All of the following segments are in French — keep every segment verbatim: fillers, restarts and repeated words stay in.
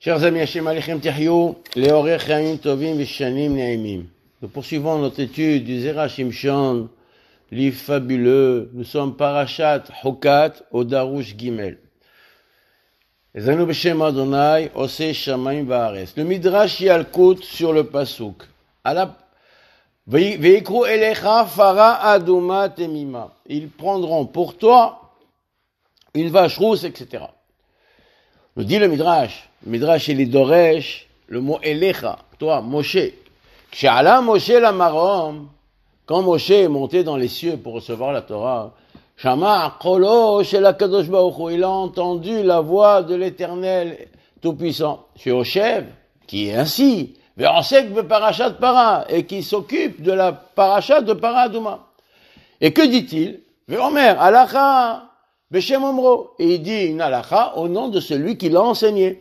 Chers amis, Hashem Alechem Tihyou, Leorech Chaim Tovim Vishanim Ne'imim. Nous poursuivons notre étude du Zera Shimshon, livre fabuleux. Nous sommes Parashat Hukat au Darush Gimel. Ezanu B'Shem Adonai, Ose Shamayim Va'aretz. Le Midrash Yalkut sur le Pasuk. Veikru Elecha Fara Aduma Temima. Ils prendront pour toi une vache rousse, et cetera. Nous dit le Midrash, le Midrash il est Doresh, le mot Elecha, toi, Moshe. Kshala Moshe la Marom, quand Moshe est monté dans les cieux pour recevoir la Torah, Shama Kolo Shel HaKadosh Baruch Hu, il a entendu la voix de l'Éternel Tout-Puissant, chez Oshev, qui est ainsi, Ve'asek beParashat Para, et qui s'occupe de la Parashat de Paraduma. Et que dit-il? Ve'omer, Alacha, Beshem Omro, et il dit une halakha au nom de celui qui l'a enseigné.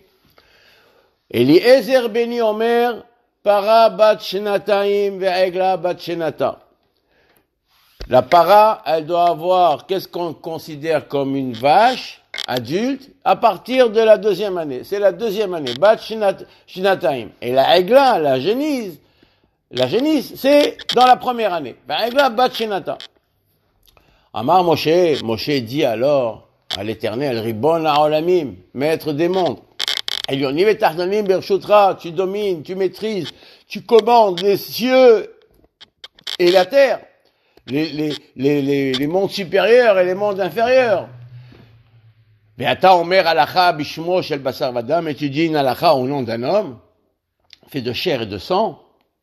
Eliezer Beni Omer, Para bat Shenataim ve'egla bat Shenata. La para, elle doit avoir, qu'est-ce qu'on considère comme une vache adulte, à partir de la deuxième année. C'est la deuxième année, bat Shenataim. Et la egla, la génisse, la génisse, c'est dans la première année. Ve'egla bat Shenata. Amar Moshe, Moshe dit alors à l'Éternel, Ribon ha'olamim, maître des mondes. Elyonim et Tardanim bershutra, tu domines, tu maîtrises, tu commandes les cieux et la terre, les, les, les, les, les mondes supérieurs et les mondes inférieurs. Ve'ata omer halacha bishmo shel basar vadam, et tu dis une halacha au nom d'un homme, fait de chair et de sang.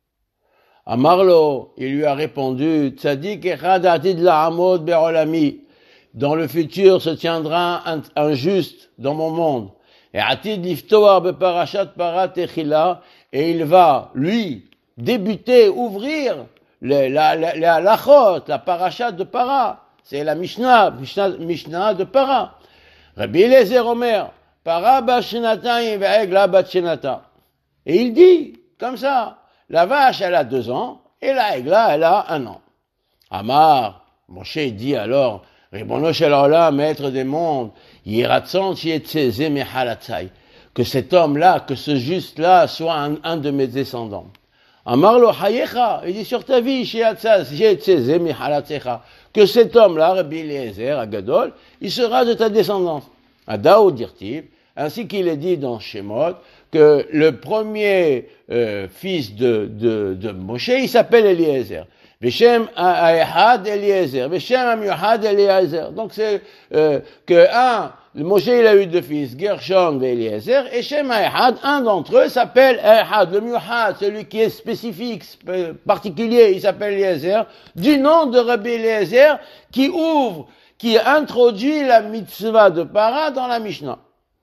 Amarlo, il lui a répondu, Tzadik echad atid la'amod be'olami. Dans le futur se tiendra un, un juste dans mon monde. Et atid liftoar be'parashat para techila, et il va, lui, débuter, ouvrir les, la, la, la halachot, la parashat de para. C'est la Mishnah, Mishnah, Mishnah de para. Rabbi Eliezer Omer, para bat shenatayim ve'egla bat shenata. Et il dit, comme ça, la vache, elle a deux ans, et la egla, elle a un an. Amar, Moshe dit alors, Ribono shel haolam, maître des mondes, yiratzon shiyetzeze mehalatzai, que cet homme-là, que ce juste-là, soit un, un de mes descendants. Amar lo hayecha, il dit sur ta vie, shiyetzeze mehalatzecha, que cet homme-là, Rabbi Eliezer, Agadol, il sera de ta descendance. Adao dirtiv, ainsi qu'il est dit dans Shemot, que le premier euh, fils de, de, de Moshe, il s'appelle Eliezer. Veshem Ahad Eliezer, Veshem Amiuhad Eliezer. Donc c'est euh, que un, Moshe il a eu deux fils, Gershon et Eliezer, et Shem Ahad, un d'entre eux s'appelle Ahad, le Miuhad, celui qui est spécifique, particulier, il s'appelle Eliezer, du nom de Rabbi Eliezer, qui ouvre, qui introduit la mitzvah de para dans la Mishnah.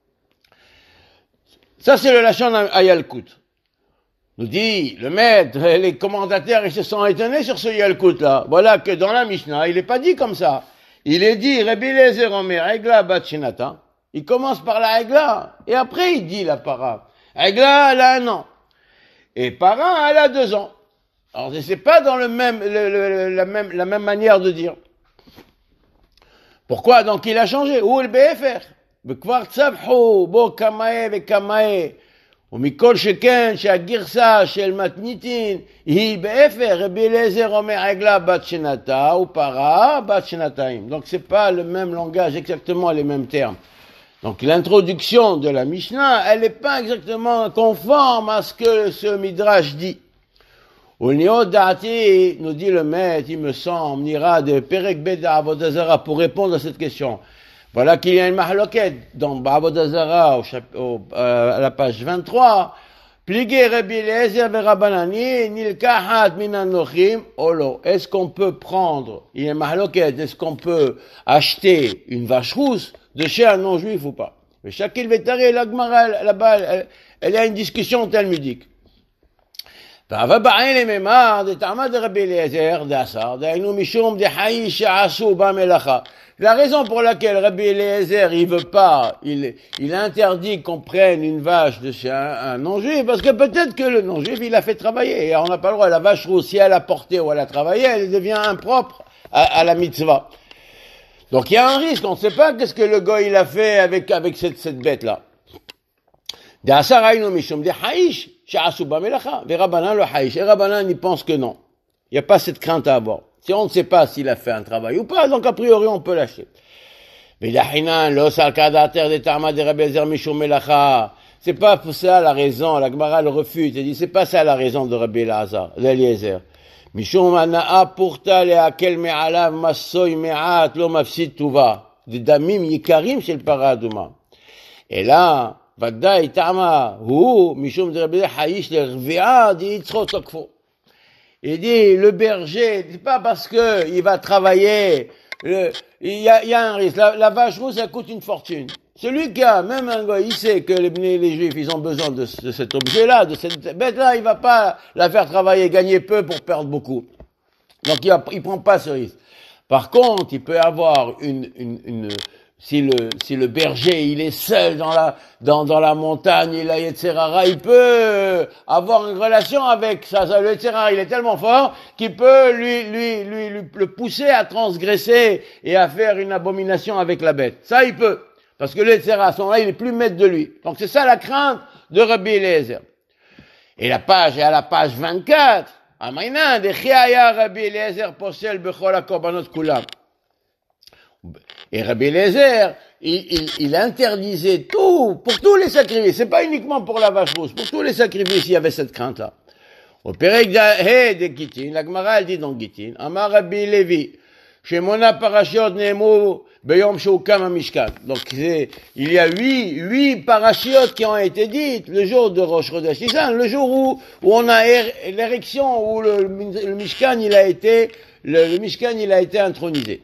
Ça, c'est le Lachon à Yalkut. Nous dit le maître, les commentateurs, ils se sont étonnés sur ce Yalkut-là. Voilà que dans la Mishnah, il n'est pas dit comme ça. Il est dit, Rabbi Eliezer Omer, Egla bat Shenata. Il commence par la Egla, et après il dit la para. Egla, elle a un an. Et para, elle a deux ans. Alors, c'est pas dans le même, le, le, la même, la même manière de dire. Pourquoi? Donc, il a changé. Où le B F R? וכבר צבחו בו כמאה וכמאה, ומכל שכן שהגרסה של מתניתין היא באפר, רבי אליעזר אומר עגלה בת שנתה ופרה בת שנתיים. Donc c'est pas le même langage, exactement les mêmes termes. Donc l'introduction de la Mishnah, elle n'est pas exactement conforme à ce que ce Midrash dit. Ulniot da'ati, nous dit le maître, il me semble, n'ira de Perek Bet d'Avodah Zara pour répondre à cette question. Voilà qu'il y a une mahloket dans Avodah Zara, au chap- au, euh, à la page vingt-trois. Pligé Rabbi Eliezer v'Rabbanani, nilkahat min anochim, olo. Est-ce qu'on peut prendre, il y a une mahloket, est-ce qu'on peut acheter une vache rousse de chez un non-juif ou pas? Mais Shakil Vetare, la Gemara, là-bas, elle, elle a une discussion talmudique. והווה בעין לממר דתעמד רבי אליעזר דעשר, דהיינו משום דחאי שעשו במלאכה. La raison pour laquelle Rabbi Eliezer, il veut pas, il, il interdit qu'on prenne une vache de chez un, un non-juif, parce que peut-être que le non-juif, il a fait travailler, et on n'a pas le droit, la vache rousse, si elle a porté ou elle a travaillé, elle devient impropre à, à la mitzvah. Donc il y a un risque, on ne sait pas qu'est-ce que le gars il a fait avec, avec cette, cette bête-là. D'asar haynu mishum de haïsh, she'asu ba melacha. Ve Rabbanan le haïsh. Et Rabbanan, il pense que non. Il n'y a pas cette crainte à avoir. Si on ne sait pas s'il a fait un travail ou pas, donc a priori, on peut lâcher. Vedahinan, lo salkadater de tama de Rabbi Eliezer mishum melacha. C'est pas pour ça la raison, la Gemara le refuse. Elle dit, c'est pas ça la raison de Rabbi Eliezer. Mishum ana'a purta le'akel me'alav masoy me'at lo mafsid tuva. Des damim yikarim chez le paraduma. Et là, ודאי טעמה, הוא, משום דרבי חאיש לרביעה, dit יצחו תוקפו. Il dit, le berger, c'est pas parce que il va travailler, le, il y a, il y a un risque. La, la vache rousse, ça coûte une fortune. Celui qui a, même un gars, il sait que les, les juifs, ils ont besoin de, de cet objet-là, de cette bête-là, il va pas la faire travailler, gagner peu pour perdre beaucoup. Donc il, a, il prend pas ce risque. Par contre, il peut avoir une, une, une, si le, si le berger, il est seul dans la, dans, dans la montagne, il a Yetzerara, il peut avoir une relation avec ça, ça. Le Yetzerara, il est tellement fort qu'il peut lui, lui, lui, lui, le pousser à transgresser et à faire une abomination avec la bête. Ça, il peut. Parce que le Yetzerara, à ce moment-là, il est plus maître de lui. Donc c'est ça la crainte de Rabbi Eliezer. Et la page, est à la page vingt-quatre. Amainan, de Chiaya Rabbi Eliezer posel bechol hakorbanot kulam. Et Rabbi Eliezer, il, il, il interdisait tout, pour tous les sacrifices. C'est pas uniquement pour la vache rousse. Pour tous les sacrifices, il y avait cette crainte-là. Au Perek de Gittin, la Gemara, elle dit dans Gittin, Amar Rabbi Levi, Shemona parashiot nemu beyom sheukam hamishkan. Donc, c'est, il y a huit, huit parashiotes qui ont été dites le jour de Rosh Chodesh Nissan, le jour où, où on a er, l'érection, où le, le Mishkan, il a été, le, le Mishkan, il a été intronisé.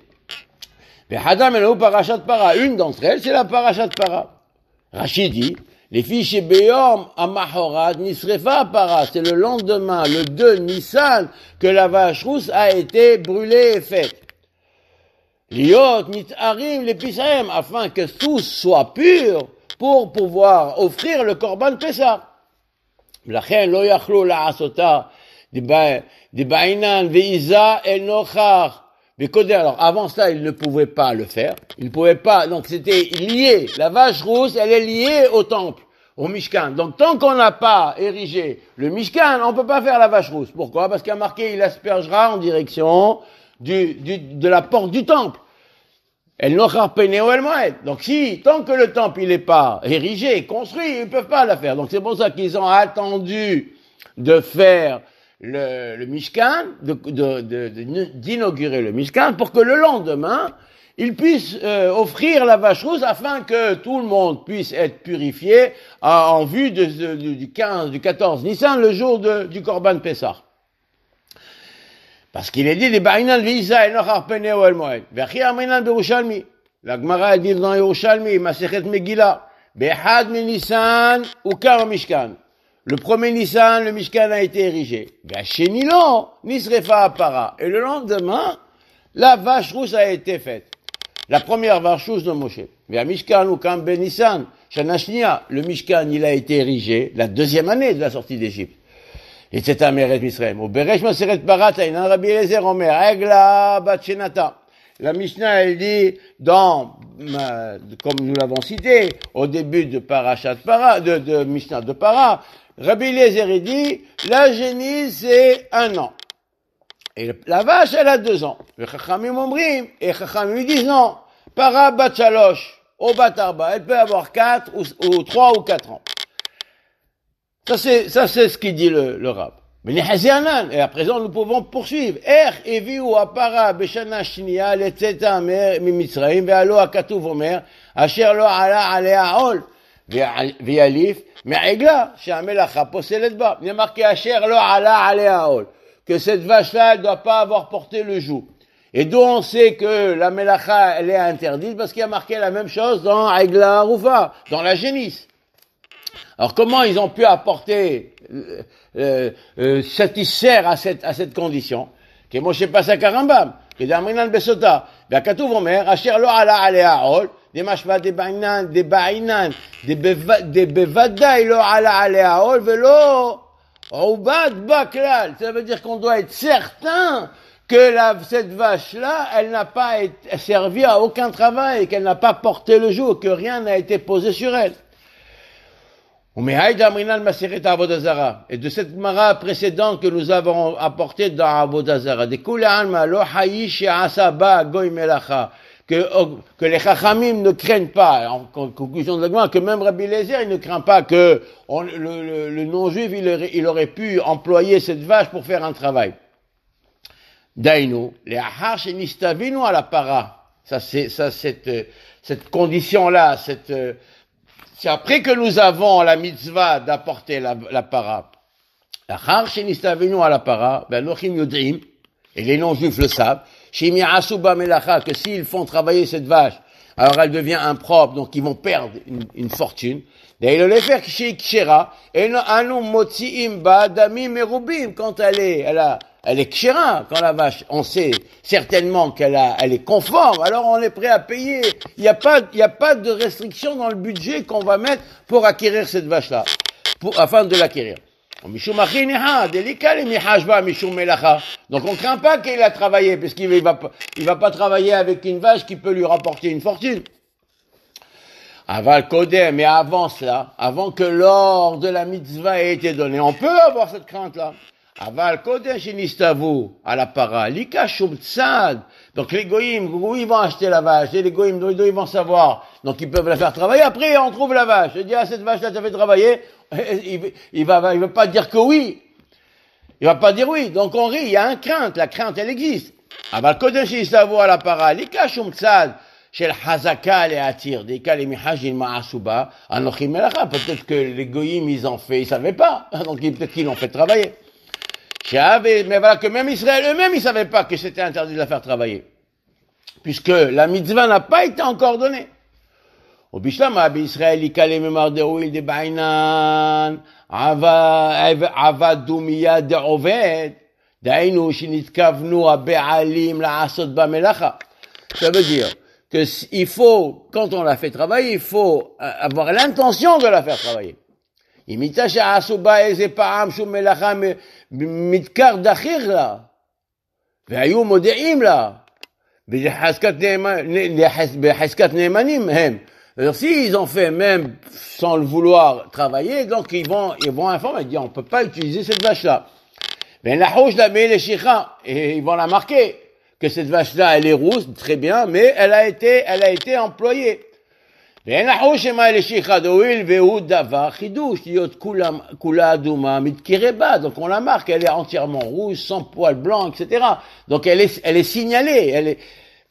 Une d'entre elles, c'est la parashat para. Rachid dit, les filles chez Beyom, Amahorat, Nisrefa para, c'est le lendemain, le deux Nissan, que la vache rousse a été brûlée et faite. Liot, Nitarim, les Pissahem, afin que tous soient purs pour pouvoir offrir le Korban Pessah. Lachen, lo yachlo la asota, de Bainan, Veiza, El Nochar. Mais Kodé, alors, avant ça, il ne pouvait pas le faire. Il ne pouvait pas, donc c'était lié. La vache rousse, elle est liée au temple, au Mishkan. Donc, tant qu'on n'a pas érigé le Mishkan, on ne peut pas faire la vache rousse. Pourquoi? Parce qu'il y a marqué, il aspergera en direction du, du, de la porte du temple. Elle n'aura peine ou elle moed. Donc, si, tant que le temple, il n'est pas érigé, construit, ils ne peuvent pas la faire. Donc, c'est pour ça qu'ils ont attendu de faire le, le Mishkan, de, de, de, de, d'inaugurer le Mishkan, pour que le lendemain, ils puissent euh, offrir la vache rousse afin que tout le monde puisse être purifié à, en vue de, de, de, du quinze, du quatorze Nissan, le jour de, du Korban Pessah. Parce qu'il est dit, les Ba'inan v'Isa, el nochar pene ou el moed. V'achi aminan b'Yerushalmi. La Gemara dit dans Yerushalmi, Masechet Megillah, Be'had mi Nissan, ukar Mishkan. Le premier Nissan, le Mishkan a été érigé. V'asheni lo, nisrefa para. Et le lendemain, la vache rousse a été faite. La première vache rousse de Moshe. V'ha Mishkan ukam ben Nissan, shana shnia. Le Mishkan, il a été érigé la deuxième année de la sortie d'Égypte. Et c'est un Meret Misraim. Au Beresh Maseret Parata, il y a un Rabbi Eliezer Omer, Egla bat Shenata. La Mishnah, elle dit, dans, euh, comme nous l'avons cité, au début de Parashat Para, de, de Mishnah de Para, Rabbi Eliezer, il dit, la génisse, c'est un an. Et la vache, elle a deux ans. Le Chachamim Omrim, et Chachamim disent non. Para bat Shalosh, au bat Arba, elle peut avoir quatre, ou, ou trois ou quatre ans. Ça c'est, ça c'est ce qu'il dit le, le Rab. Mais et à présent nous pouvons poursuivre. Er eviu apara b'shana shniya letzeta mimitzraim ve'alo hakatuv omer asher lo ala alea ol ve'alif me'egla she'amelacha poselet ba. Il y a marqué asher lo ala alea ol, que cette vache-là elle doit pas avoir porté le joug. Et d'où on sait que la melacha elle est interdite, parce qu'il y a marqué la même chose dans Egla Rufa, dans la génisse. Alors comment ils ont pu apporter, euh, euh, satisfaire à cette, à cette condition? Que Moshe passe à Karambam, que d'Amrinan Besota, Be'akatuv Omer, Asher lo ala alea ol, des mashva des bainan, des bainan, des bevadai lo ala alea ol, velo, ubad baklal. Ça veut dire qu'on doit être certain que la, cette vache-là, elle n'a pas été, servi à aucun travail, qu'elle n'a pas porté le joug, que rien n'a été posé sur elle. Et de cette mara précédente que nous avons apportée dans Avodah Zara, que, que les Chachamim ne craignent pas, en conclusion de l'agma, que même Rabbi Eliezer, il ne craint pas que on, le, le, le non-juif, il aurait, il aurait pu employer cette vache pour faire un travail. Dainu, les Ahar Shenistavinu à la para. Ça, c'est, ça, cette, cette condition-là, cette, c'est après que nous avons la mitzvah d'apporter la, la para. Ahar Shenistavinu à la para, ben, Nochim Yodrim, et les non-juifs le savent, Shimi Asuba Melacha, que s'ils font travailler cette vache, alors elle devient impropre, donc ils vont perdre une, une fortune. Et le faire chez Kshera, et anu motsiim ba'adamim merubim, quand elle est, elle a, elle est Kshera, quand la vache, on sait certainement qu'elle a, elle est conforme, alors on est prêt à payer. Il n'y a pas, il n'y a pas de restriction dans le budget qu'on va mettre pour acquérir cette vache-là, pour, afin de l'acquérir. Donc on craint pas qu'il a travaillé, parce qu'il va, il va pas travailler avec une vache qui peut lui rapporter une fortune. Aval Kodem, mais avant cela, avant que l'ordre de la mitzvah ait été donné, on peut avoir cette crainte-là. Aval Kodem Shinistavu, à la para, Lika Shum Tzad. Donc les goïms, ils vont acheter la vache, et les goïms, ils vont savoir. Donc ils peuvent la faire travailler, après on trouve la vache. Je dis, ah, cette vache-là, t'as fait travailler, il, il va, il va pas dire que oui. Il va pas dire oui. Donc on rit, il y a un crainte, la crainte, elle existe. Aval Kodem Shinistavu, à la para, Lika Shum Tzad. Chez le Hazaka les attire, des cas les mihajin ma'asuba, anochim melacha, peut-être que les goyim ils en fait, ils savaient pas, donc peut-être qu'ils l'ont fait travailler. Mais voilà que même Israël eux-mêmes ils savaient pas que c'était interdit de la faire travailler, puisque la mitzvah n'a pas été encore donnée. Au bishlam abi Israël ikale memar de oil de bainan, ava ava dumia de oved, dainu shinitkavnu abe'alim la'asot ba melacha. Ça veut dire que il faut, quand on la fait travailler, il faut avoir l'intention de la faire travailler. Imita sha'asuba eze pa'am shum melacha mitkar dachir la, ve'ayu mode'im la, behaskat ne'emanim hem. Alors s'ils ont fait même sans le vouloir travailler, donc ils vont, ils vont informer, ils disent on peut pas utiliser cette vache-là. Ben la houche la met les chicha, et ils vont la marquer. Que cette vache-là, elle est rousse, très bien, mais elle a été, elle a été employée. Donc on la marque, elle est entièrement rouge, sans poils blancs, et cetera. Donc elle est, elle est signalée, elle est,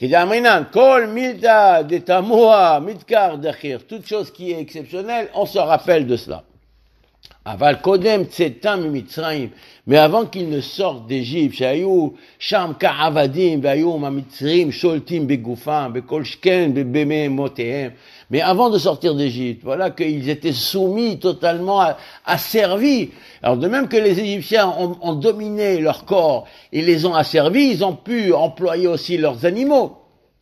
toute chose qui est exceptionnelle, on se rappelle de cela. Aval kodem tsetam mitzrayim, mais avant qu'ils ne sortent d'Égypte, shayou sham ka'avadim ve'ayou mamitzrim sholtim begufam bekol shken bebeme motehem. Mais avant de sortir d'Égypte, voilà qu'ils étaient soumis totalement, asservis. Alors de même que les Égyptiens ont, ont dominé leur corps et les ont asservis, ils ont pu employer aussi leurs animaux.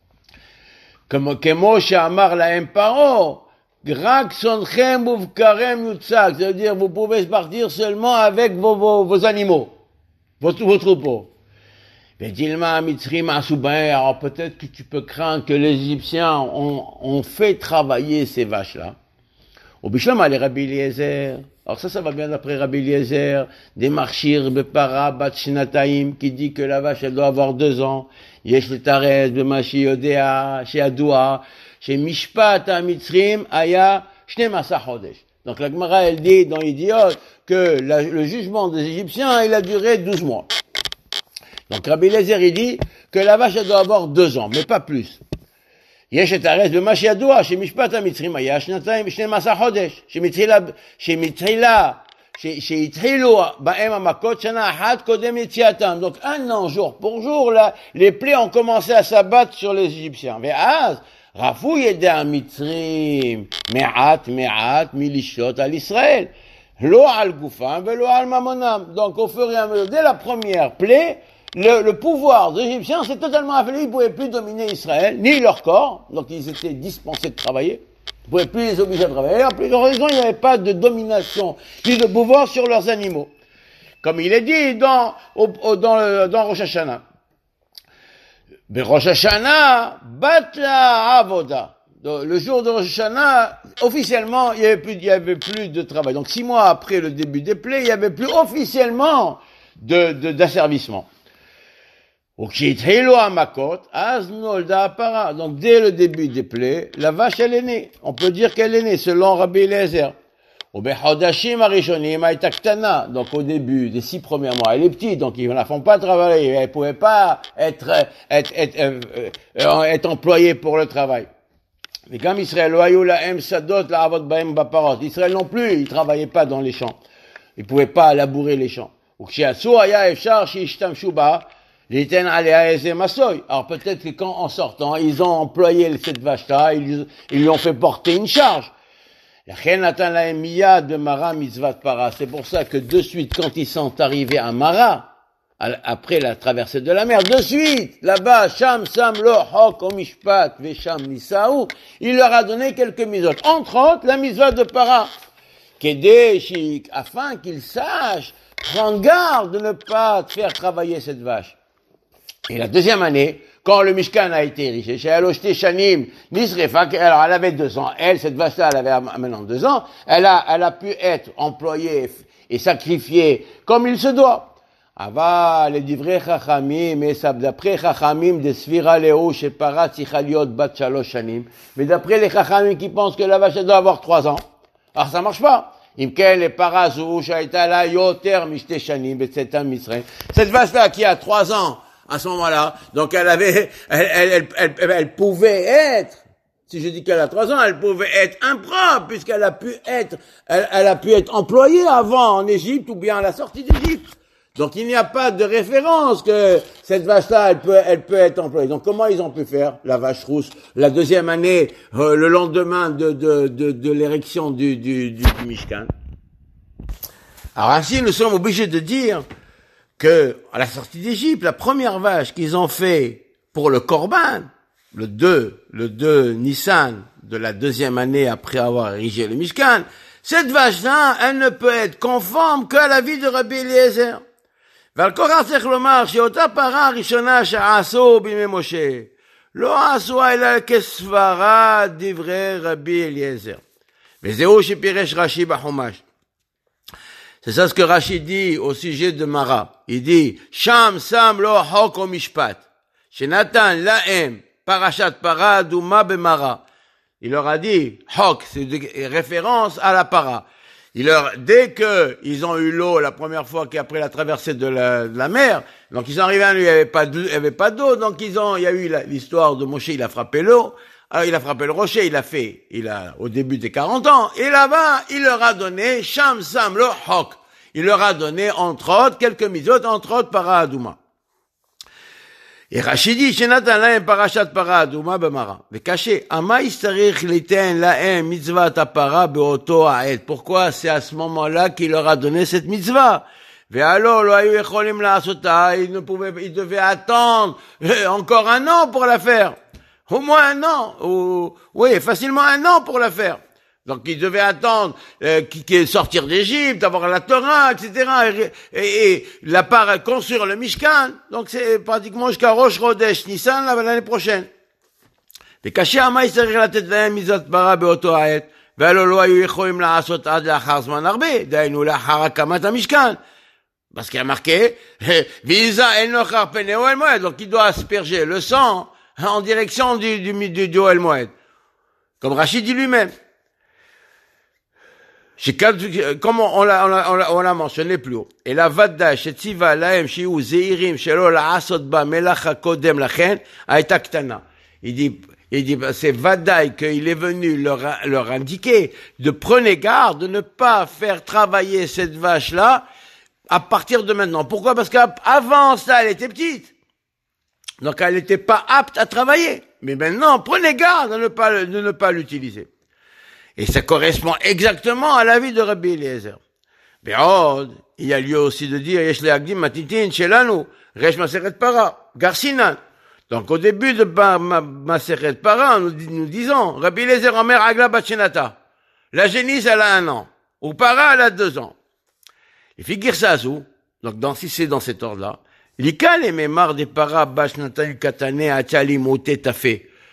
Comme kemo she'amar lahem paro. Grak sonchem uvkarem yutzak, c'est-à-dire vous pouvez partir seulement avec vos, vos, vos animaux, vos, vos troupeaux. Alors peut-être que tu peux craindre que les Égyptiens ont, ont fait travailler ces vaches-là. Au Bishlam, les Rabbi Eliezer. Alors ça, ça va bien d'après Rabbi Eliezer, des marchir bepara bat shnataim, qui dit que la vache, elle doit avoir deux ans. Yesh le tares bemashi yodea, chez Adoua, chez Mishpat ha-Mitzrim, aya shnemasa chodesh. Donc la Gemara, elle dit dans Idiot que la, le jugement des Égyptiens, il a duré douze mois. Donc Rabbi Eliezer, il dit que la vache, elle doit avoir deux ans, mais pas plus. יש את הרס במה שידוע שמשפט המצרים היה שנתיים ושנים עשר חודש שמתחילה, שמתחילה, שהתחילו בהם המכות שנה אחת קודם יציאתם. Donc un an jour pour jour là, les plaies ont commencé à s'abattre sur les Égyptiens. ואז רפו ידי המצרים מעט מעט מלשלוט על ישראל. לא על גופם ולא על ממונם. Donc au fur et à mesure, dès la première plaie, Le, le pouvoir des Égyptiens s'est totalement affaibli, ils ne pouvaient plus dominer Israël, ni leur corps, donc ils étaient dispensés de travailler, ils ne pouvaient plus les obliger à travailler, en plus de raison, il n'y avait pas de domination, ni de pouvoir sur leurs animaux. Comme il est dit dans, au, au, dans, le, dans Rosh Hashanah. Rosh Hashanah, batla avoda. Donc, le jour de Rosh Hashanah, officiellement, il y avait plus, il y avait plus de travail. Donc, six mois après le début des plaies, il y avait plus officiellement de, de, d'asservissement. Donc, dès le début des plaies, la vache, elle est née. On peut dire qu'elle est née, selon Rabbi Eliezer. Donc, au début des six premiers mois, elle est petite, donc ils ne la font pas travailler. Elle ne pouvait pas être, être, être, être, être, être employée pour le travail. Mais comme Israël, Israël non plus, il ne travaillait pas dans les champs. Il ne pouvait pas labourer les champs. Alors peut-être que quand, en sortant, ils ont employé cette vache-là, ils, ils lui ont fait porter une charge. C'est pour ça que de suite, quand ils sont arrivés à Mara, après la traversée de la mer, de suite, là-bas, Sham, Sam, Lo, Hok, Omishpat, Vesham, Nisaou, il leur a donné quelques mitzvot. Entre autres, la mitzvah de Para. Kedeshik, afin qu'ils sachent prendre garde de ne pas faire travailler cette vache. Et la deuxième année, quand le Mishkan a été érigé, chez Aloshte Shanim, Nisrefa, alors elle avait deux ans, elle, cette vache-là, elle avait maintenant deux ans, elle a, elle a pu être employée et sacrifiée comme il se doit. Ava, les divrei chachamim, et d'après chachamim, de svira leo, chez Para, tzichaliyot, bat shalosh shanim, mais d'après les chachamim qui pensent que la vache, elle doit avoir trois ans, alors ça marche pas. Imken, les Para, zou, shaita la, yoter, mishte shanim, et tsetam misraim. Cette vache-là, qui a trois ans, à ce moment-là, donc elle avait, elle, elle, elle, elle, elle pouvait être, si je dis qu'elle a trois ans, elle pouvait être impropre, puisqu'elle a pu être, elle, elle a pu être employée avant en Égypte ou bien à la sortie d'Égypte. Donc il n'y a pas de référence que cette vache-là, elle peut, elle peut être employée. Donc comment ils ont pu faire la vache rousse la deuxième année, euh, le lendemain de, de, de, de l'érection du, du, du, du Mishkan? Alors ainsi, nous sommes obligés de dire que, à la sortie d'Égypte, la première vache qu'ils ont fait pour le Korban, le deux, le deux Nissan de la deuxième année après avoir érigé le Mishkan, cette vache-là, elle ne peut être conforme qu'à la vie de Rabbi Eliezer. ועל כורח צריך לומר שאותה פרה הראשונה שעשו בימי משה, לא עשו אלא כסברת דברי רבי אליעזר. וזהו שפירש רש"י בחומש. C'est ça ce que Rashi dit au sujet de Mara. Il dit, Sham sam lo hok o mishpat, shenatan laem parashat para douma bemara. Il leur a dit, hok, c'est une référence à la para. Il leur, dès que ils ont eu l'eau la première fois qu'après la traversée de la, de la mer, donc ils sont arrivés à lui, il n'y avait pas de, il y avait pas d'eau, donc ils ont, il y a eu la, l'histoire de Moshe, il a frappé l'eau, alors il a frappé le rocher, il a fait, il a, au début des quarante ans, et là-bas, il leur a donné, Sham Sam lo Hok. Il leur a donné, entre autres, quelques mitzvot, entre autres, para Adouma. Et Rashi dit, Shenatan lahem parashat para Adouma b'mara. Vekaché, ama yistarich liten lahem mitzvah tapara beoto ha'et. Pourquoi c'est à ce moment-là qu'il leur a donné cette mitzvah? Ve'alo lo hayu yecholim la'asota. Ils ne pouvaient, ils devaient attendre encore un an pour la faire. Au moins un an. Ou, oui, facilement un an pour la faire. Donc ils devaient attendre euh, qu'ils sortir d'Égypte, avoir la Torah, et cetera. Et, et, et la part construire le Mishkan. Donc c'est pratiquement jusqu'à Rosh Chodesh Nissan l'année prochaine. וכאשר מה יצטרך לתת להם מצוות פרה באותו העת, והלא לא היו יכולים לעשות עד לאחר זמן הרבה, דהיינו לאחר הקמת המשכן. Parce qu'il y a marqué, Visa el nochar pene Ohel Moed, donc il doit asperger le sang en direction du, du, du, du Ohel Moed. Comme Rachid dit lui-même. Comme on l'a, on l'a, on l'a, on l'a mentionné plus haut. Et la vadda, shetiva lahem shiu zeirim shelo la'asot ba melacha kodem lachen, aita ktana. Il dit, il dit, c'est vaddaï qu'il est venu leur, leur indiquer de prenez garde de ne pas faire travailler cette vache-là à partir de maintenant. Pourquoi? Parce qu'avant ça, elle était petite. Donc elle n'était pas apte à travailler. Mais maintenant, prenez garde de ne pas, de ne pas l'utiliser. Et ça correspond exactement à l'avis de Rabbi Eliezer. Béod, il y a lieu aussi de dire, Yesh le'agdim matitin shelanu, resh maseret para, garsinan. Donc au début de maseret para, nous, nous disons, Rabbi Eliezer omer agla batchenata. La génisse, elle a un an. Ou para, elle a deux ans. Et figure ça, donc dans, si c'est dans cet ordre-là, l'ikal et mémar des para batchenata katane atchali moté tafé.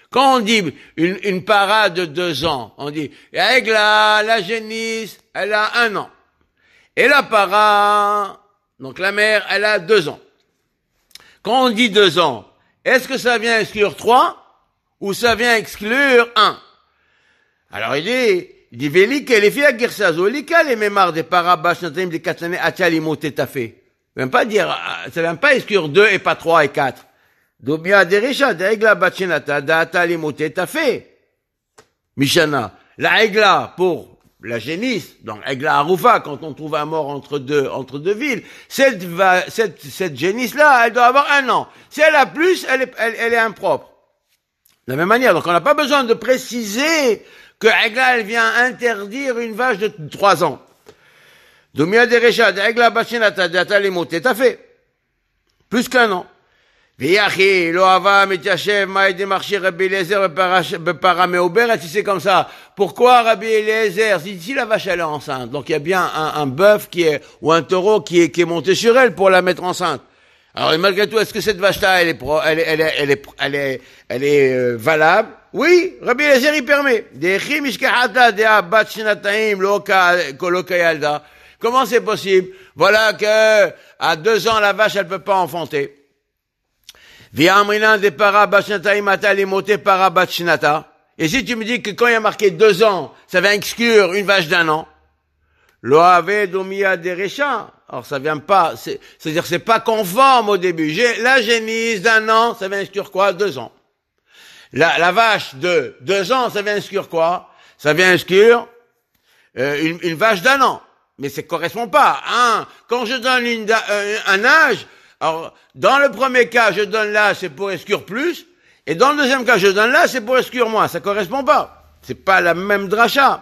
Quand on dit une, une para de deux ans, on dit, Aigla, la génisse, elle a un an. Et la para, donc la mère, elle a deux ans. Quand on dit deux ans, est-ce que ça vient exclure trois ou ça vient exclure un? Alors il dit, il dit, Velike, les filles à Girsazo, Lika, les mémoires des parabash, n'atim, des katane, achalimot, t'afé. Ça vient pas dire, ça vient pas exclure deux et pas trois et quatre. Dobia derecha, de Aigla bachinata, da achalimot, t'afé. Mishana. La Aigla, pour la génisse, donc Aigla Arufa, quand on trouve un mort entre deux, entre deux villes, cette, va, cette, cette génisse-là, elle doit avoir un an. Si elle a plus, elle est, elle, elle est impropre. De la même manière, donc on n'a pas besoin de préciser que Aigla, elle vient interdire une vache de trois ans. Domia derecha, de Aigla bachinata, da achalimot, t'afé. Plus qu'un an. Viachi, Loava, Metiachev, Maïde, Marché, Rabbi Eliezer, Bepara Meober, si c'est comme ça. Pourquoi Rabbi Eliezer, si, si la vache elle est enceinte, donc il y a bien un, un bœuf qui est, ou un taureau qui est, qui est monté sur elle pour la mettre enceinte. Alors, malgré tout, est-ce que cette vache-là, elle est, pro, elle est, elle est, elle est, elle est, elle est, euh, valable? Oui, Rabbi Eliezer, il permet. Dechi, Mishkahata, Dea, Bat, Shinataim, Loka, Koloka, Yalda. Comment c'est possible? Voilà que, à deux ans, la vache, elle peut pas enfanter. Et si tu me dis que quand il y a marqué deux ans, ça va exclure une vache d'un an, alors ça vient pas, c'est, c'est-à-dire c'est pas conforme au début. J'ai, la génisse d'un an, ça vient exclure quoi? Deux ans. La, la vache de deux ans, ça vient exclure quoi? Ça vient exclure euh, une, une vache d'un an. Mais ça correspond pas. Hein? Quand je donne une, euh, un âge, alors, dans le premier cas, je donne là, c'est pour exclure plus, et dans le deuxième cas, je donne là, c'est pour exclure moins. Ça correspond pas. C'est pas la même dracha.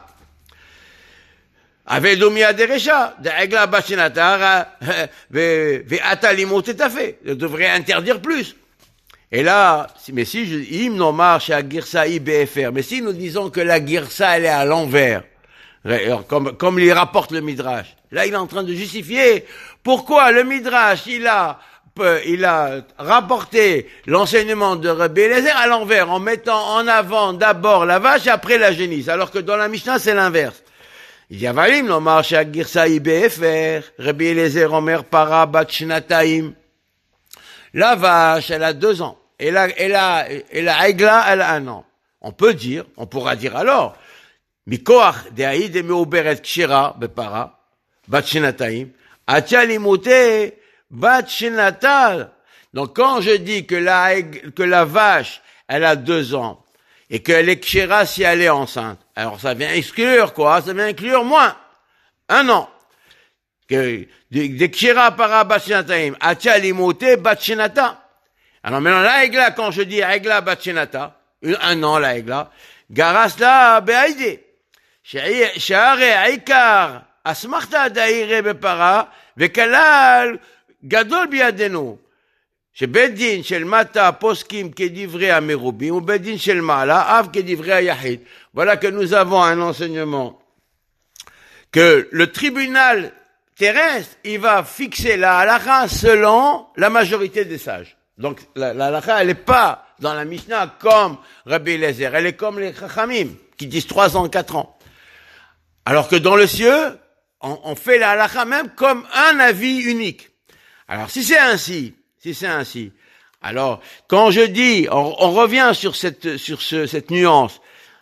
Avedomia derecha, de Aigla bachinata, ve atalimot t'afé. Je devrais interdire plus. Et là, mais si je, im nomar chez Girsa I B F R, mais si nous disons que la Girsa, elle est à l'envers, comme, comme il rapporte le Midrash, là, il est en train de justifier pourquoi le Midrash, il a, il a rapporté l'enseignement de Rabbi Eliezer à l'envers, en mettant en avant d'abord la vache et après la génisse, alors que dans la Mishnah, c'est l'inverse. Il y a Valim, non marche à Girsa I B F R, Rabbi Eliezer Omer para bat shnataim. La vache, elle a deux ans. Et la, et la, et la Aigla, elle a un an. On peut dire, on pourra dire alors, Mikoach de Aïd et Meoberet Kshira, Bepara, bat shnataim. Achalimute bat shenatal. Donc quand je dis que la que la vache elle a deux ans et qu'elle est kshira si elle est enceinte, alors ça vient exclure quoi? Ça vient inclure moins un an. Que de kshira para bat shenataim. Achalimute bat shenata. Alors maintenant la Aigla, quand je dis Aigla bat shenata, un an la Aigla, garasla beaide. Share aikar. Asmarta daire bepara, vekalal gadol biadenu. Chez Bedin, chez le Mata, poskim, qui est livré à Merubim, ou Bedin, chez le Mala, av, qui est livré à Yahid. Voilà que nous avons un enseignement. Que le tribunal terrestre, il va fixer la halakha selon la majorité des sages. Donc, la, la halakha, elle n'est pas dans la Mishnah comme Rabbi Eliezer. Elle est comme les Chachamim, qui disent trois ans, quatre ans. Alors que dans le cieux, On, on fait la halakha même comme un avis unique. Alors, si c'est ainsi, si c'est ainsi, alors, quand je dis, on, on revient sur cette, sur ce, cette nuance.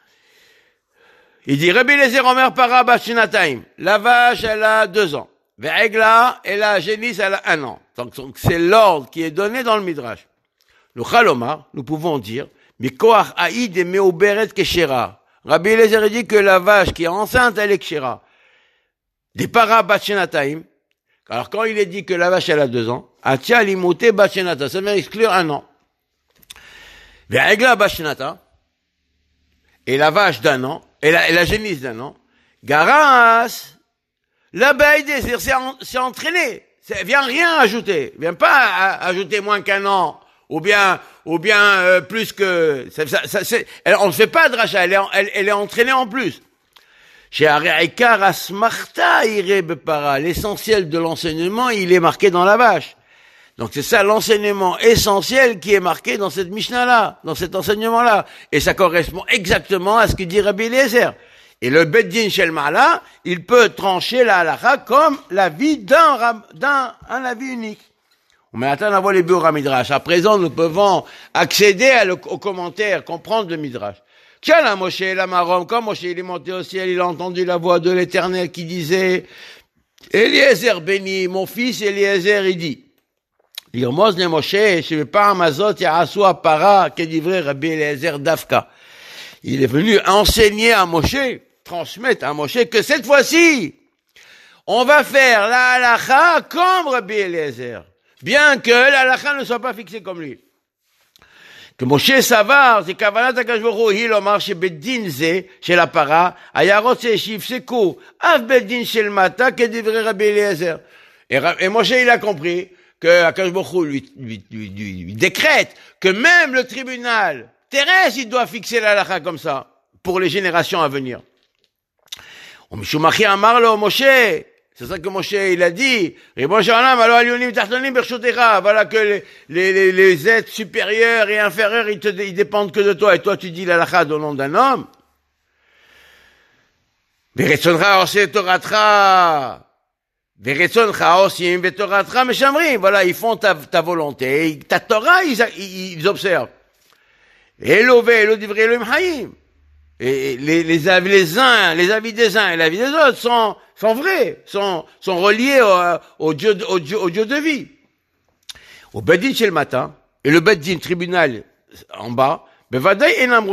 Il dit, Rabbi Eliezer Omer para bat shenataim. La vache, elle a deux ans. Ve'egla, et la génisse, elle a un an. Donc, donc c'est l'ordre qui est donné dans le Midrash. Le Chalomar, nous pouvons dire, Mikoach Aïd et Meoberet Keshera. Rabbi Eliezer dit que la vache qui est enceinte, elle est Keshera. Des para bachenataim. Alors, quand il est dit que la vache, elle a deux ans, atia limote bachenata, ça veut exclure un an. Ve'egla bachenata, et la vache d'un an, et la, et la génisse d'un an, garas, la baïde, c'est-à-dire, c'est, en, c'est entraîné. C'est, vient rien ajouter. Vient pas à, ajouter moins qu'un an, ou bien, ou bien, euh, plus que, ça, ça, ça, c'est, elle, on ne fait pas de rachat, elle est, elle, elle est entraînée en plus. L'essentiel de l'enseignement, il est marqué dans la vache. Donc c'est ça l'enseignement essentiel qui est marqué dans cette Mishnah-là, dans cet enseignement-là. Et ça correspond exactement à ce que dit Rabbi Eliezer. Et le Beddin Shel Ma'ala, il peut trancher la halakha comme l'avis d'un, d'un, un avis unique. Mais attends, on voit les bureaux à Midrash. À présent, nous pouvons accéder à le, aux commentaires, comprendre le Midrash. Tiens, là, Moshe, la Marom, quand Moshe il est monté au ciel, il a entendu la voix de l'Éternel qui disait, Eliezer béni, mon fils Eliezer, il dit, Yirmoz le Moshe, je vais pas Amazot, Ya'asu Apara, qu'est-il Rabbi Eliezer Dafka. Il est venu enseigner à Moshe, transmettre à Moshe que cette fois-ci, on va faire la halakha comme Rabbi Eliezer. Bien que la halakha ne soit pas fixée comme lui. Que Moshe Savar, c'est Kavanat HaKadosh Baruch Hu, il omar chez Beddin Ze, chez la para, Ayarot Seshif Seko, Av Beddin Shel Mata, qu'est-il Rabbi Eliezer. Et, et Moshe, il a compris que HaKadosh Baruch Hu lui, lui, lui, lui, lui décrète que même le tribunal terrestre, il doit fixer la halakha comme ça, pour les générations à venir. Mishumachi Amar lo Moshe, c'est ça que Moshe, il a dit, voilà que les, les, les, les êtres supérieurs et inférieurs, ils, te, ils dépendent que de toi, et toi tu dis la halakha au nom d'un homme. Voilà, ils font ta, ta volonté, ta Torah, ils, ils, ils observent. Et les, les avis les uns, les avis des uns et l'avis des autres sont, sont vrais, sont, sont reliés au, au, Dieu, au, Dieu, au Dieu de vie. Au Beddin chez le matin, et le Beddin tribunal en bas, voilà,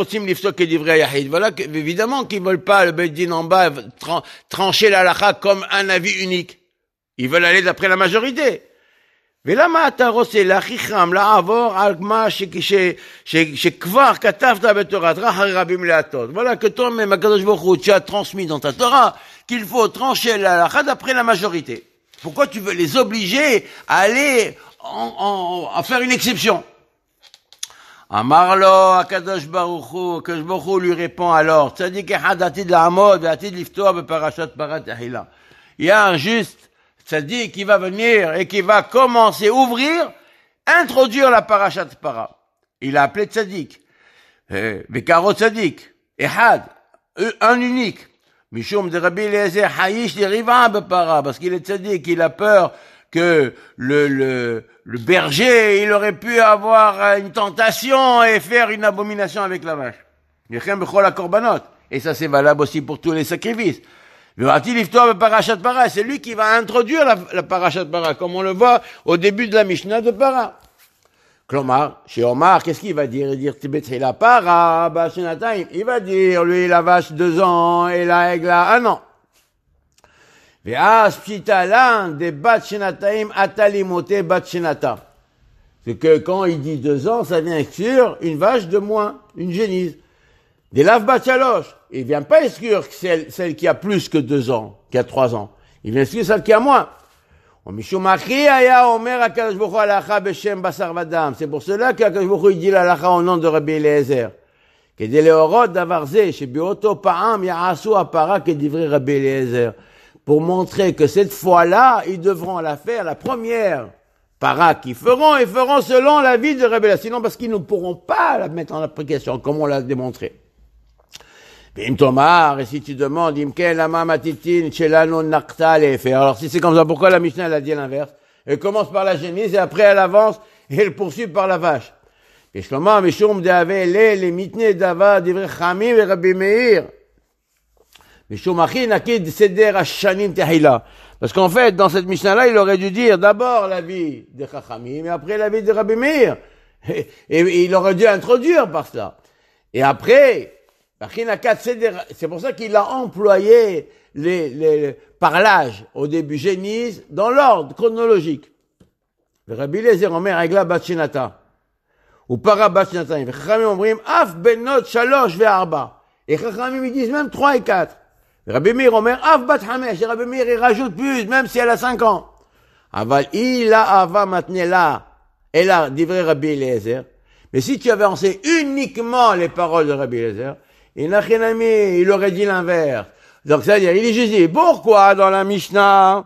évidemment qu'ils veulent pas, le Beddin en bas, trancher la halakha comme un avis unique. Ils veulent aller d'après la majorité. ולמה אתה רוצה להכריחם לעבור על מה שכבר כתבת בתורתך אחרי רבים להטות. Voilà que toi-même, הקדוש ברוך הוא, tu as transmis dans ta Torah qu'il faut trancher la halakha d'après la majorité. Pourquoi tu veux les obliger à aller en, en, à faire une exception? אמר לו הקדוש ברוך הוא, הקדוש ברוך הוא lui répond alors, צדיק אחד עתיד לעמוד ועתיד לפתוח בפרשת פרת תחילה. Il y a un juste Tzadik qui va venir et qui va commencer, ouvrir, introduire la parashat para. Il a appelé Tzadik. Vekaro Tzadik. Ehad. Un unique. Mishum de Rabbi Eliezer Hayish de Riva Bepara. Parce qu'il est Tzadik, il a peur que le, le, le berger, il aurait pu avoir une tentation et faire une abomination avec la vache. Yechem bechol hakorbanot. Et ça c'est valable aussi pour tous les sacrifices. C'est lui qui va introduire la, la parashat para, comme on le voit au début de la Mishnah de para. Klomar, chez Omar, qu'est-ce qu'il va dire? Il va dire, la para, il va dire, lui, la vache deux ans et la aigle un an. C'est que quand il dit deux ans, ça vient exclure une vache de moins, une génisse. Des laves bachalosh. Il vient pas exclure celle, celle qui a plus que deux ans, qui a trois ans. Il vient exclure celle qui a moins. C'est pour cela qu'Akadosh Baruch Hu dit la halakha au nom de Rabbi Eliezer. Pour montrer que cette fois-là, ils devront la faire, la première para qu'ils feront, et feront selon l'avis de Rabbi Eliezer. Sinon, parce qu'ils ne pourront pas la mettre en application, comme on l'a démontré. Bim Tomar, et si tu demandes, Imken lama matitin shelano naqta lefer. Alors si c'est comme ça, pourquoi la Mishnah elle a dit l'inverse? Elle commence par la génisse et après elle avance et elle poursuit par la vache. Et Shlomo mishum deave le le mitne dava divrei Chamim et Rabbi Meir. Mishum achi nakid seder hashanim tehila. Parce qu'en fait, dans cette Mishnah-là, il aurait dû dire d'abord l'avis de Chachamim et après l'avis de Rabbi Meir. Et, et, et il aurait dû introduire par cela. Et après, c'est pour ça qu'il a employé les, les, les parlages au début génisse dans l'ordre chronologique. Rabbi Eliezer omer agla bat shenata ou para bat shenata. Et Chachamim omrim af benot shalosh ve'arba. Et Chachamim ils disent même trois et quatre. Rabbi Meir omer af bat hamesh. Et Rabbi Meir il rajoute plus même si elle a cinq ans. Aval il a ava matnela. Et là divrei Rabbi Eliezer. Mais si tu avais enseigné uniquement les paroles de Rabbi Eliezer, il il aurait dit l'inverse. Donc, c'est-à-dire, il est juste dit, pourquoi dans la Mishnah,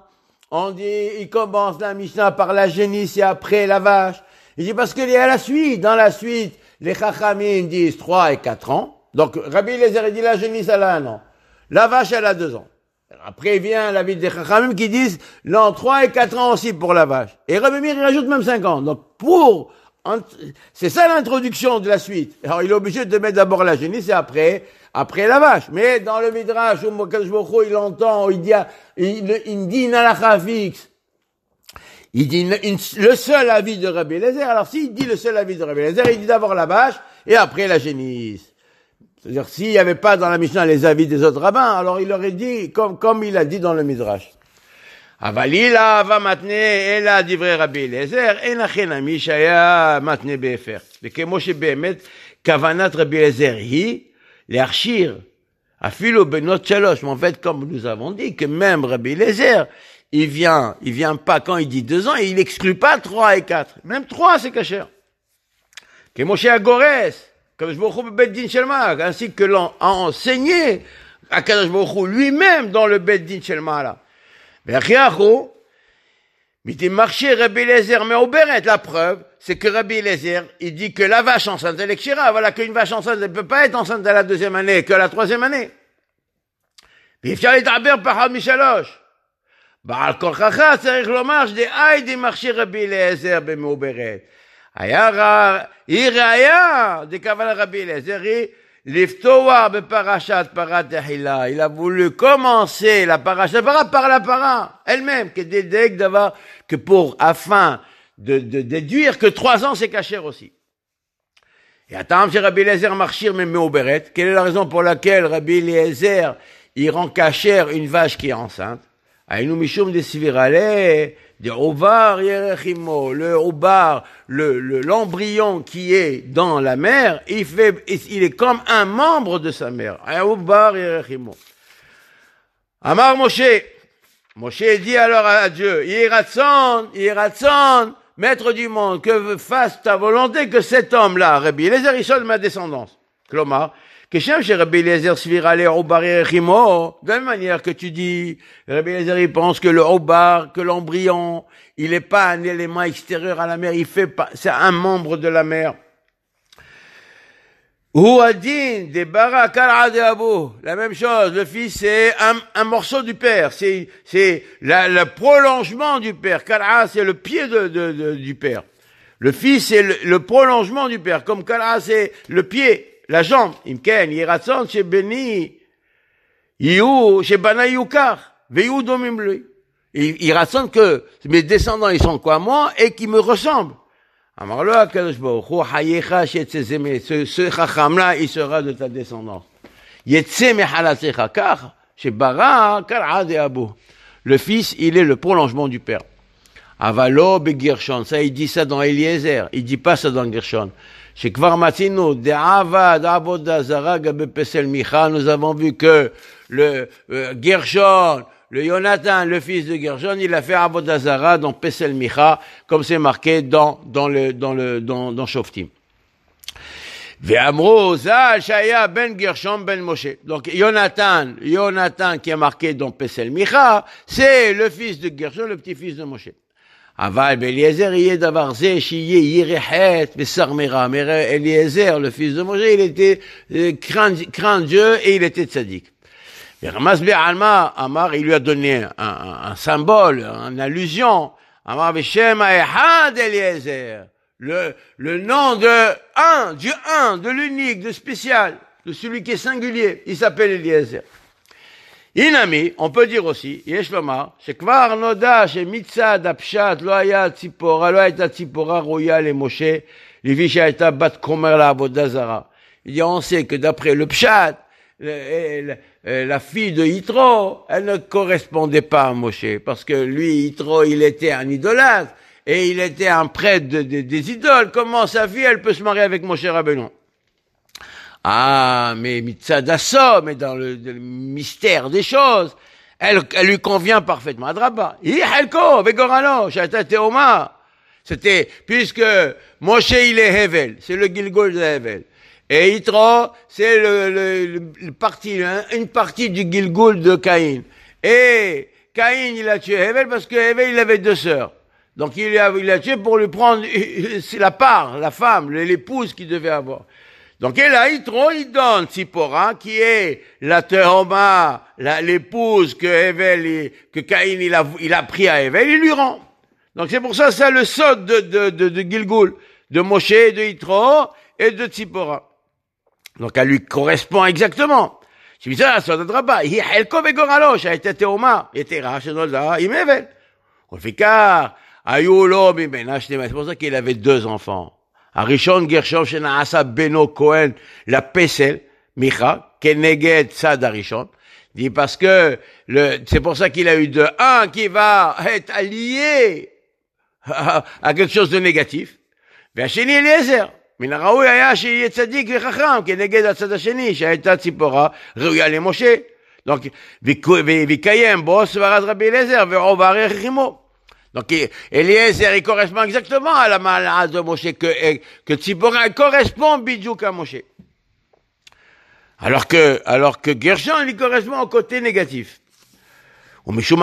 on dit, il commence la Mishnah par la génisse et après la vache. Il dit parce qu'il y a la suite. Dans la suite, les Chachamim disent trois et quatre ans. Donc, Rabbi Eliezer, il dit la génisse, elle a un an. La vache, elle a deux ans. Après vient la vie des Chachamim qui disent, non, trois et quatre ans aussi pour la vache. Et Rabbi Meir, il rajoute même cinq ans. Donc, pour, c'est ça l'introduction de la suite. Alors, il est obligé de mettre d'abord la génisse et après, après la vache. Mais dans le Midrash, où Kadosh Baruch Hu, il entend, il dit, il, il dit une halakha fixe. Il dit une, une, le seul avis de Rabbi Eliezer. Alors, s'il dit le seul avis de Rabbi Eliezer, il dit d'abord la vache et après la génisse. C'est-à-dire, s'il n'y avait pas dans la Mishnah les avis des autres rabbins, alors il aurait dit, comme, comme il a dit dans le Midrash. Avalila va matne, elle a dit vrai Rabbi Eliezer, et nachenami shaya matne befer. Et que Moshe behemet, kavanat Rabbi Eliezer hi, l'archir, afilo benot chalosh. Mais en fait, comme nous avons dit, que même Rabbi Eliezer, il vient, il vient pas quand il dit deux ans, et il exclut pas trois et quatre. Même trois, c'est kasher. Que Moshe agores, comme je vous Beddin Shelma, ainsi que l'on a enseigné à Kadosh Baruch Hu lui-même dans le Beddin Shelma là. Mais Riacho, il marché Rabbi Eliezer mais au Beret, la preuve, c'est que Rabbi Eliezer, il dit que la vache enceinte, elle est kshira, voilà qu'une vache enceinte, elle peut pas être enceinte à la deuxième année, que la troisième année. Puis il fallait d'abord par Mishalosh. Baal Kol Chacha, c'est le marche des aïe des marchés Rabbi Eliezer ben au Beret. Ayara, Iraya, de Kavala Rabbi Eliezer, l'iftoa be parashat parat tehila. Il a voulu commencer la parashat parat par la para elle-même, que dédèque d'avoir, que pour, afin de, de déduire que trois ans c'est cacher aussi. Et attends, chez Rabbi Eliezer marchir même au Beret. Quelle est la raison pour laquelle Rabbi Eliezer, il rend cachère une vache qui est enceinte? Aïnou mishum de sivirale, de Obar Yerechimo, le Obar, le, le, l'embryon qui est dans la mère, il fait, il est comme un membre de sa mère. Obar Yerechimo. Amar Moshe. Moshe dit alors à Dieu, Yiratson, Yiratson, maître du monde, que fasse ta volonté que cet homme-là, Rabbi Eliezer, il soit de ma descendance. Klomar, que chez Rabbi Eliezer Svirale Obar Yerechimo, de la même manière que tu dis, Rabbi Eliezer, il pense que le Obar, que l'embryon, il n'est pas un élément extérieur à la mère, il fait pas, c'est un membre de la mère. Ouadin, des bara kara de abou. La même chose, le fils c'est un, un morceau du père, c'est, c'est la, le prolongement du père. Kara, c'est le pied de, de, de, du père. Le fils c'est le, le prolongement du père, comme kara c'est le pied. La jambe, imken, yiratson, chez Beni, Yiou, chez Bana Yukar, Veyou domim lui. Il raconte que mes descendants, ils sont quoi moi, et qui me ressemblent. Amarlo, Akadosh Baruch Hu, hayecha, shetzezeme, ce chacham-là, il sera de ta descendance. Yetze mehalatzecha, car, chez Bara, kar de abou. Le fils, il est le prolongement du père. Avalo, be Gershon, ça, il dit ça dans Eliezer, il dit pas ça dans Gershon. Chez Kvar Matino, de Avad, Avoda Zara, Gabe Pesel Micha, nous avons vu que le euh, Gershon, le Jonathan, le fils de Gershon, il a fait Avoda Zara dans Pesel Micha, comme c'est marqué dans, dans le, dans le, dans, dans Shoftim. Ve'amro, Zal, Shaya, Ben Gershon, Ben Moshe. Donc, Jonathan, Jonathan qui est marqué dans Pesel Micha, c'est le fils de Gershon, le petit-fils de Moshe. Aval, Eliezer, il est d'avoir zé, chiye, yirechet, besarmera. Mais Eliezer, le fils de Moshe, il était euh, craint, craint Dieu et il était tzaddik. Et Ramas Be'alma, Amar, il lui a donné un, un, un symbole, une allusion. Amar Beshem Ehad Eliezer. Le, le nom de un, du un, de l'unique, de spécial, de celui qui est singulier. Il s'appelle Eliezer. Inami, on peut dire aussi, Yesh Lomar, Shekvar Noda, Shemitzad, Apshat, Lo Haya Tzipora, Lo Haya Tzipora, Roya, le Moshe, Levisha Eta Bat Komer la Avodazara. Il dit, on sait que d'après le Pshat, le, le, la fille de Yitro, elle ne correspondait pas à Moshe, parce que lui, Yitro, il était un idolâtre, et il était un prêtre de, de, des idoles. Comment sa fille, elle peut se marier avec Moshe Rabbeinu? Ah, mais Mitzadasso, mais dans le, le mystère des choses, elle, elle lui convient parfaitement. Adraba. Yihelko, Vegorano, Shata Teoma. C'était, puisque Moshe, il est Hevel, c'est le Gilgul de Hevel. Et Yitro, c'est le, le, le, le parti, hein, une partie du Gilgul de Caïn. Et Caïn, il a tué Hevel parce que Hevel, il avait deux sœurs. Donc il l'a, il l'a tué pour lui prendre, c'est la part, la femme, l'épouse qu'il devait avoir. Donc et là, Yitro, il donne Tzipora, qui est la Tehoma, la, l'épouse que Hevel, que Caïn, il a, il a pris à Hevel, il lui rend. Donc c'est pour ça, c'est le sod de, de, de, de Gilgul, de Moshe, de Yitro et de Tzipora. Donc elle lui correspond exactement. C'est bizarre, ça ne donnera pas. Il Helko Begoralo, ça a été Tehoma, et Terah, chez Nolda, il Hevel. On fait car, Ayulo, c'est pour ça qu'il avait deux enfants. Arishon Gershom Shenaasa Beno Cohen, la Pesel, Micha, Keneged Sad Arishon. Dit parce que le, c'est pour ça qu'il a eu deux. Un qui va être allié à, à quelque chose de négatif. Vacheni Eliezer. מן הראוי היה שיהיה צדיק וחכם כנגד הצד השני, שהייתה ציפורה ראויה למשה. Donc, ויקיים בו סברת רבי אליעזר ועובר יחך עמו. Donc, Eliezer, il correspond exactement à la malade de Moshe, que, que Tzipora correspond bidjouk à Moshe. Alors que, alors que Gershon, il correspond au côté négatif. C'est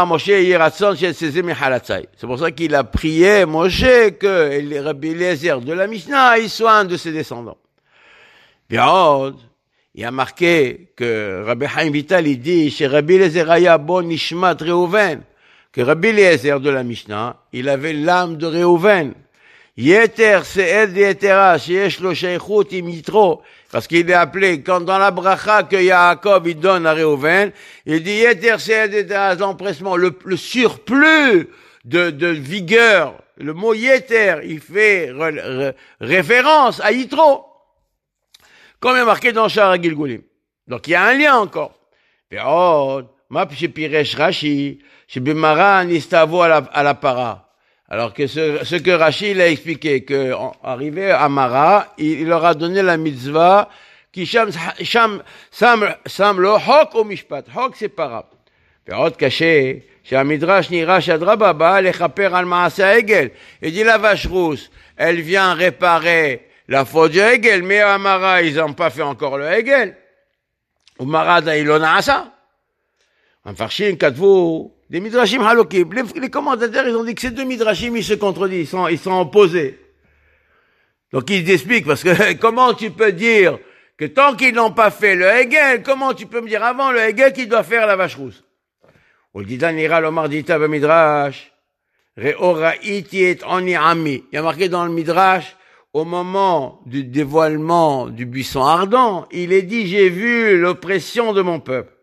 pour ça qu'il a prié Moshe que Rabbi Eliezer de la Mishnah, il soit un de ses descendants. Bien, il a marqué que Rabbi Chaim Vital, il dit, chez Rabbi Eliezer Aya bon nishmat Reuven, que Rabbi Eliezer de la Mishnah, il avait l'âme de Reuven. Yeter se'ed yetera, sheyesh lo sheichut im Yitro, parce qu'il est appelé, quand dans la bracha que Yaakov, il donne à Reuven, il dit Yeter se'ed yetera, l'empressement, le, le surplus de, de vigueur, le mot Yeter, il fait re, re, référence à Yitro, comme est marqué dans Shara Gilgulim. Donc il y a un lien encore. Ve'od, ma piresh Rashi, shebemara nistavo à la, à la para. Alors que ce, ce que Rashi a expliqué, que arrivé à Mara, il, il leur a donné la mitzvah qui sham sham sam sam lo hok ou mishpat. Hok c'est para. Ve'od caché, שהמדרש נראה שהדרבה באה לכפר על מעשה העגל. Il dit la vache rousse, elle vient réparer la faute du Hegel, mais à Mara, ils n'ont pas fait encore le Hegel. Ou Mara, il en a ça. En Farshim, Katvu, des Midrashim Halokim. Les, les commentateurs, ils ont dit que ces deux Midrashim, ils se contredisent, ils sont, ils sont opposés. Donc ils expliquent, parce que comment tu peux dire que tant qu'ils n'ont pas fait le Hegel, comment tu peux me dire avant le Hegel qu'il doit faire la vache rousse? Ou dit Danira l'Omar Dita Midrash, Re'ora iti et oni ami. Il y a marqué dans le Midrash, au moment du dévoilement du buisson ardent, il est dit, j'ai vu l'oppression de mon peuple.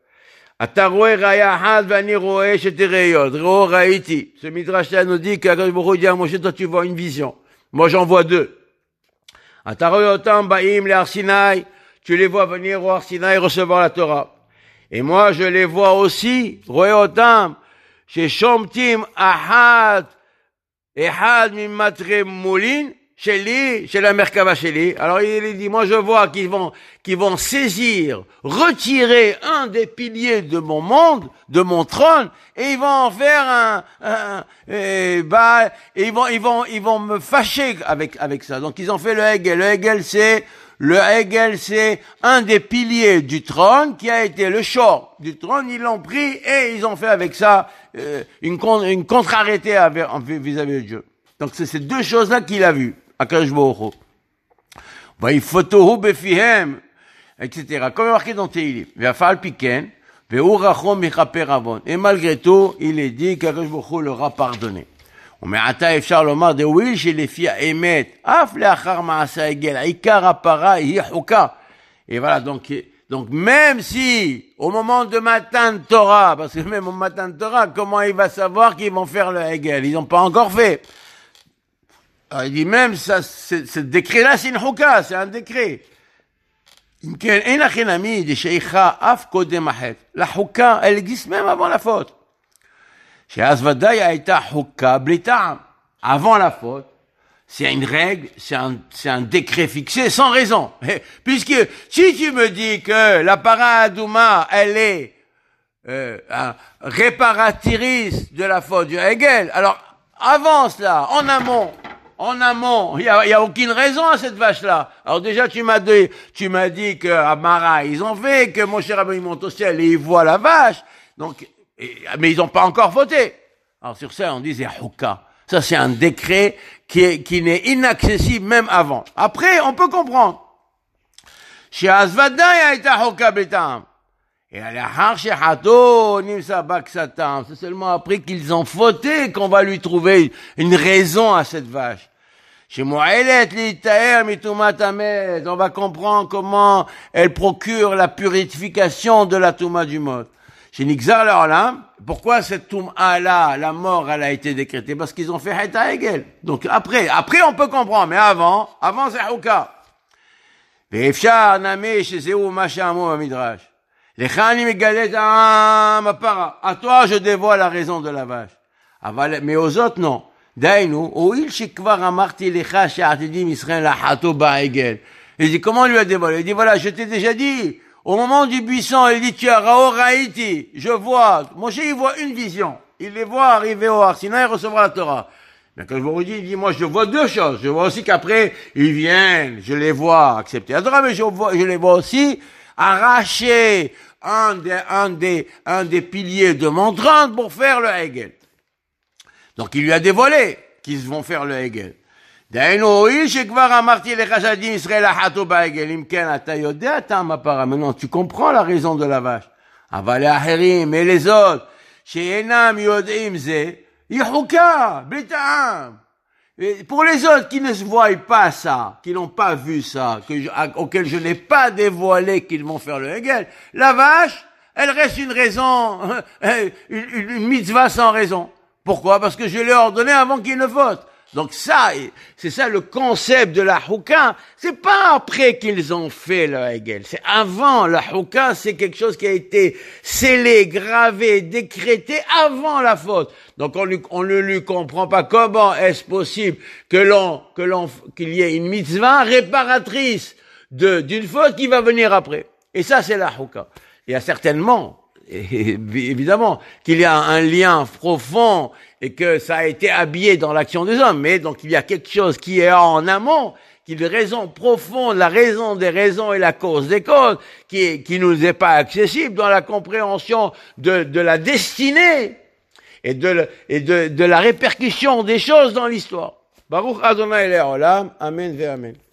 Ce Midrash-là nous dit qu'Akadosh Baruch Hu dit à Moshe, toi tu vois une vision. Moi j'en vois deux. Tu les vois venir au Har Sinaï recevoir la Torah. Et moi je les vois aussi, Roeotam, chez Shomtim Ahad, Ehad Mimatre Moulin, chez lui, chez la Merkava chez lui. Alors il dit, moi je vois qu'ils vont, qu'ils vont saisir, retirer un des piliers de mon monde, de mon trône, et ils vont en faire un, un et, bah, et ils vont, ils vont, ils vont me fâcher avec, avec ça. Donc ils ont fait le Hegel. Le Hegel c'est, le Hegel c'est un des piliers du trône qui a été le shor du trône. Ils l'ont pris et ils ont fait avec ça euh, une, une contrariété vis-à-vis de Dieu. Donc c'est ces deux choses-là qu'il a vues. Akadosh Baruch Hu. Vayifotohu befihem, et cetera. Comme marqué dans Teilim. Ve'afal piken, ve'u rachom mechaper avon. Et malgré tout, il est dit qu'Akadosh Baruch Hu leur a pardonné. ומעתה אפשר לומר דאויל שלפי האמת, אף לאחר מעשה העגל, עיקר הפרה היא חוקה. Et voilà, donc, donc même si, au moment de Matan Torah, parce que même au Matan Torah, comment il va savoir qu'ils vont faire le Hegel? Ils n'ont pas encore fait. Alors, il dit même, ça, ce, ce décret-là, c'est une chouka, c'est un décret. La chouka, elle existe même avant la faute. Avant la faute, c'est une règle, c'est un, c'est un décret fixé sans raison. Puisque si tu me dis que la para adouma, elle est euh, un réparatrice de la faute du Hegel, alors avant cela, en amont, en amont, il y a, il y a aucune raison à cette vache-là. Alors déjà, tu m'as dit, tu m'as dit que à Mara, ils ont fait, que mon cher Rabbi monte au ciel et il voit la vache. Donc, Et, mais ils n'ont pas encore voté. Alors sur ça, on dit c'est Houka. Ça, c'est un décret qui est, qui n'est inaccessible même avant. Après, on peut comprendre. Chez Azvadaya et Houka Betam. Et à la Harche Hato, Nimsa Baksatam. C'est seulement après qu'ils ont voté qu'on va lui trouver une raison à cette vache. Chez Moëlet, l'Itaer, Mitoumat Amed. On va comprendre comment elle procure la purification de la Touma du mot. Chez Nixar L'Olam, pourquoi cette Touma-là, la mort, elle a été décrétée? Parce qu'ils ont fait Heta Egel. Donc après, après on peut comprendre, mais avant, avant c'est Houka. Ve'efshar namé chez Zéou Machamo Midrash. Lechani Megalet ma para. À toi, je dévoile la raison de la vache. Mais aux autres, non. Dainu, oil shikvar amarti lecha she'atidim Israël la hato ba'egel. Il dit, comment lui a dévoilé? Il dit, voilà, je t'ai déjà dit. Au moment du buisson, il dit, tu as Rao Raïti, je vois. Moshe, il voit une vision. Il les voit arriver au Har Sinaï et recevoir la Torah. Mais quand je vous dis, il dit, moi, je vois deux choses. Je vois aussi qu'après, ils viennent, je les vois accepter la Torah, mais je vois, je les vois aussi arracher un des, un des, un des piliers de Montrande pour faire le Hegel. Donc, il lui a dévoilé qu'ils vont faire le Hegel. Maintenant, tu comprends la raison de la vache. Mais les autres, pour les autres qui ne se voient pas ça, qui n'ont pas vu ça, que je, auxquels je n'ai pas dévoilé qu'ils vont faire le Hegel, la vache, elle reste une raison, une, une, une mitzvah sans raison. Pourquoi? Parce que je l'ai ordonné avant qu'ils ne votent. Donc ça, c'est ça le concept de la Houka. C'est pas après qu'ils ont fait le Hegel. C'est avant. La Houka, c'est quelque chose qui a été scellé, gravé, décrété avant la faute. Donc on, lui, on ne lui comprend pas comment est-ce possible que l'on, que l'on, qu'il y ait une mitzvah réparatrice de, d'une faute qui va venir après. Et ça, c'est la Houka. Il y a certainement, et évidemment, qu'il y a un lien profond et que ça a été habillé dans l'action des hommes. Mais donc il y a quelque chose qui est en amont, qui est une raison profonde, la raison des raisons et la cause des causes, qui est, qui nous est pas accessible dans la compréhension de, de la destinée et de, et de, de la répercussion des choses dans l'histoire. Baruch Adonai Le'olam. Amen ve Amen.